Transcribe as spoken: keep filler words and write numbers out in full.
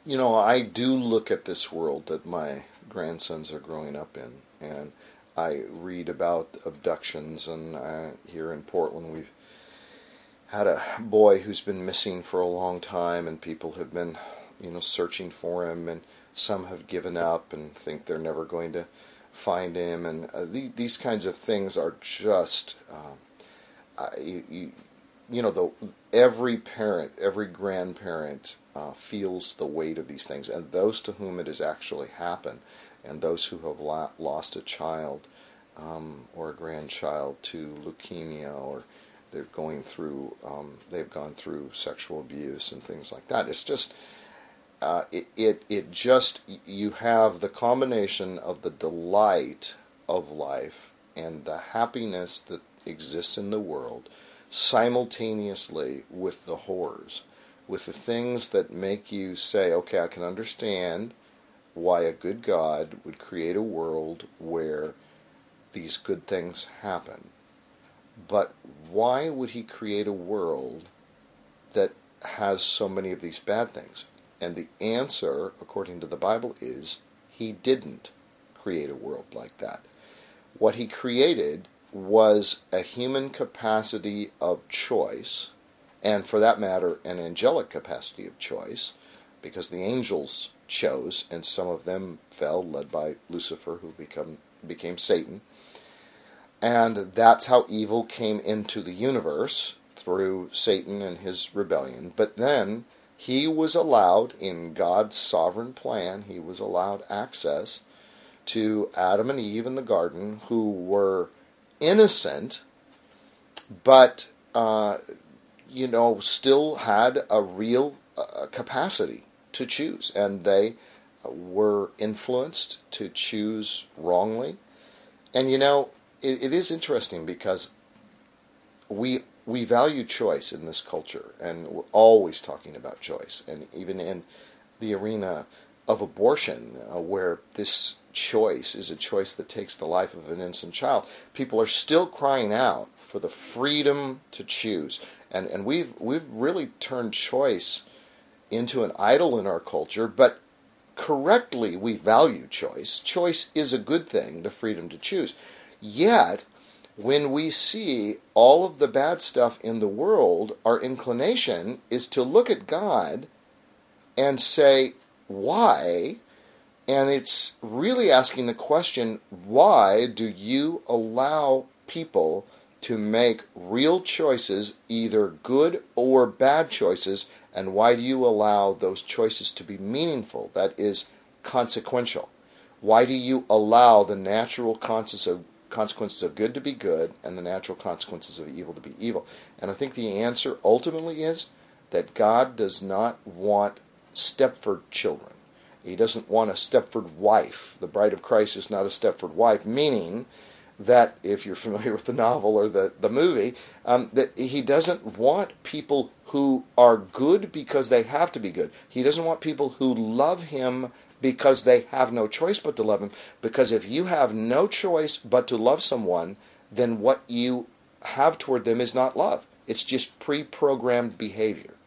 You know, I do look at this world that my grandsons are growing up in, and I read about abductions, and uh, here in Portland we've had a boy who's been missing for a long time, and people have been, you know, searching for him, and some have given up and think they're never going to find him, and uh, the, these kinds of things are just, um, uh, you, you, you know, the every parent, every grandparent uh, feels the weight of these things, and those to whom it has actually happened, and those who have la- lost a child um, or a grandchild to leukemia, or they're going through, um, they've gone through sexual abuse and things like that. It's just, uh, it, it, it just, you have the combination of the delight of life and the happiness that exists in the world simultaneously with the horrors, with the things that make you say, okay, I can understand why a good God would create a world where these good things happen. But why would he create a world that has so many of these bad things? And the answer, according to the Bible, is he didn't create a world like that. What he created was a human capacity of choice, and for that matter, an angelic capacity of choice, because the angels chose, and some of them fell, led by Lucifer, who become, became Satan. And that's how evil came into the universe, through Satan and his rebellion. But then he was allowed, in God's sovereign plan, he was allowed access to Adam and Eve in the garden, who were innocent, but, uh, you know, still had a real uh, capacity to choose. And they were influenced to choose wrongly. And, you know, it, it is interesting because we we value choice in this culture, and we're always talking about choice. And even in the arena of abortion, uh, where this choice is a choice that takes the life of an innocent child, people are still crying out for the freedom to choose. And and we've we've really turned choice into an idol in our culture, but correctly we value choice. Choice is a good thing, the freedom to choose. Yet, when we see all of the bad stuff in the world, our inclination is to look at God and say, why? And it's really asking the question, why do you allow people to make real choices, either good or bad choices, and why do you allow those choices to be meaningful, that is, consequential? Why do you allow the natural consequences of, consequences of good to be good and the natural consequences of evil to be evil? And I think the answer ultimately is that God does not want Stepford children. He doesn't want a Stepford wife. The bride of Christ is not a Stepford wife, meaning that, if you're familiar with the novel or the, the movie, um, that he doesn't want people who are good because they have to be good. He doesn't want people who love him because they have no choice but to love him. Because if you have no choice but to love someone, then what you have toward them is not love. It's just pre-programmed behavior.